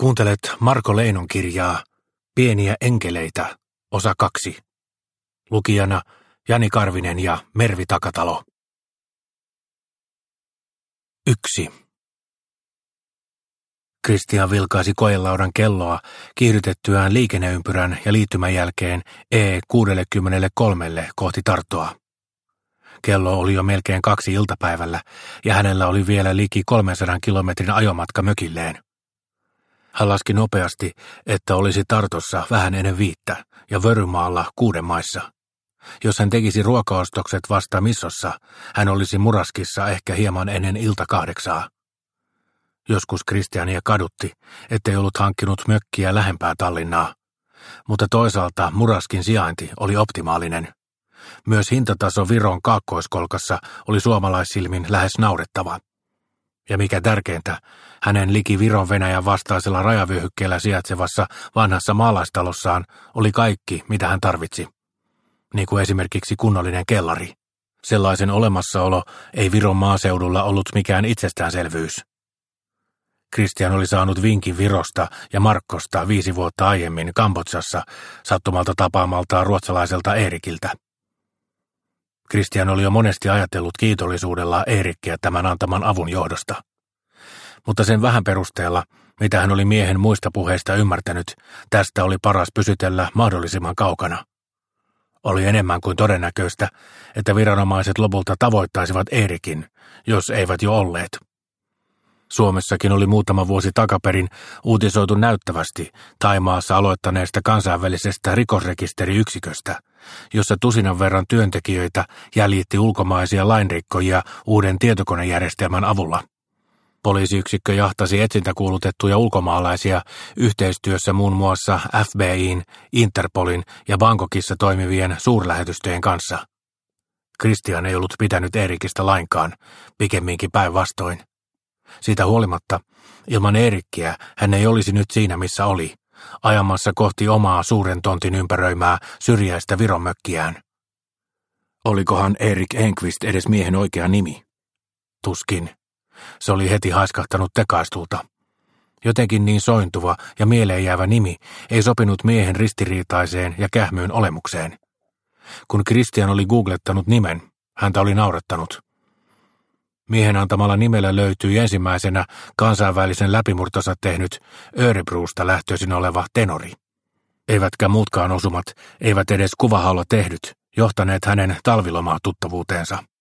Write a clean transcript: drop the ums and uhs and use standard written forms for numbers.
Kuuntelet Marko Leinon kirjaa Pieniä enkeleitä, osa 2. Lukijana Jani Karvinen ja Mervi Takatalo. 1. Kristian vilkaisi koelaudan kelloa kiihdytettyään liikenneympyrän ja liittymän jälkeen E63 kohti Tartoa. Kello oli jo melkein 2 iltapäivällä ja hänellä oli vielä liki 300 kilometrin ajomatka mökilleen. Hän laski nopeasti, että olisi Tartossa vähän ennen 5 ja Vörymaalla 6 maissa. Jos hän tekisi ruokaostokset vasta Missossa, hän olisi Muraskissa ehkä hieman ennen ilta 8. Joskus Kristiania kadutti, ettei ollut hankkinut mökkiä lähempää Tallinnaa, mutta toisaalta Muraskin sijainti oli optimaalinen. Myös hintataso Viron kaakkoiskolkassa oli suomalaissilmin lähes naurettava. Ja mikä tärkeintä, hänen liki Viron-Venäjän vastaisella rajavyöhykkeellä sijaitsevassa vanhassa maalaistalossaan oli kaikki, mitä hän tarvitsi. Niin kuin esimerkiksi kunnollinen kellari. Sellaisen olemassaolo ei Viron maaseudulla ollut mikään itsestäänselvyys. Kristian oli saanut vinkin Virosta ja Markkosta 5 vuotta aiemmin Kambodsassa sattumalta tapaamaltaan ruotsalaiselta Eerikiltä. Kristian oli jo monesti ajatellut kiitollisuudella Eerikkiä tämän antaman avun johdosta. Mutta sen vähän perusteella, mitä hän oli miehen muista puheista ymmärtänyt, tästä oli paras pysytellä mahdollisimman kaukana. Oli enemmän kuin todennäköistä, että viranomaiset lopulta tavoittaisivat Eerikin, jos eivät jo olleet. Suomessakin oli muutama vuosi takaperin uutisoitu näyttävästi Thaimaassa aloittaneesta kansainvälisestä rikosrekisteriyksiköstä, jossa 10 verran työntekijöitä jäljitti ulkomaisia lainrikkojia uuden tietokonejärjestelmän avulla. Poliisiyksikkö jahtasi etsintäkuulutettuja ulkomaalaisia yhteistyössä muun muassa FBI:n, Interpolin ja Bangkokissa toimivien suurlähetystöjen kanssa. Kristian ei ollut pitänyt Eerikistä lainkaan, pikemminkin päinvastoin. Siitä huolimatta, ilman Eerikkiä hän ei olisi nyt siinä missä oli, ajamassa kohti omaa suuren tontin ympäröimää syrjäistä Viron mökkiään. Olikohan Erik Enqvist edes miehen oikea nimi? Tuskin. Se oli heti haiskahtanut tekaistulta. Jotenkin niin sointuva ja mieleen jäävä nimi ei sopinut miehen ristiriitaiseen ja kähmyyn olemukseen. Kun Kristian oli googlettanut nimen, häntä oli naurattanut. Miehen antamalla nimellä löytyi ensimmäisenä kansainvälisen läpimurtonsa tehnyt Örebrosta lähtöisin oleva tenori. Eivätkä muutkaan osumat, eivät edes kuvahaulla tehdyt, johtaneet hänen talvilomaa tuttavuuteensa.